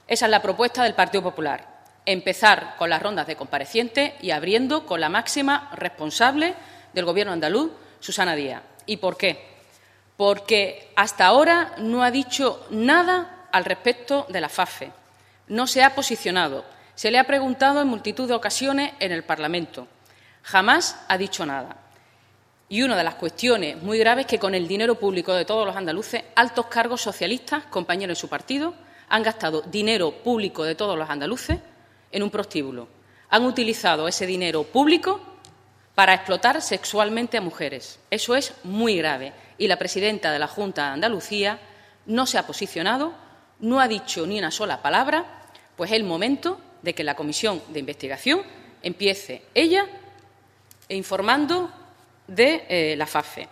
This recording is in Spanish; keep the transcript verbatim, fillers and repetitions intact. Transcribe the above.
Esa es la propuesta del Partido Popular. Empezar con las rondas de comparecientes y abriendo con la máxima responsable del Gobierno andaluz, Susana Díaz. ¿Y por qué? Porque hasta ahora no ha dicho nada al respecto de la FAFE. No se ha posicionado. Se le ha preguntado en multitud de ocasiones en el Parlamento. Jamás ha dicho nada. Y una de las cuestiones muy graves es que con el dinero público de todos los andaluces, altos cargos socialistas, compañeros de su partido, han gastado dinero público de todos los andaluces en un prostíbulo. Han utilizado ese dinero público para explotar sexualmente a mujeres. Eso es muy grave. Y la presidenta de la Junta de Andalucía no se ha posicionado, no ha dicho ni una sola palabra, pues es el momento de que la comisión de investigación empiece ella informando de eh, la FAFE.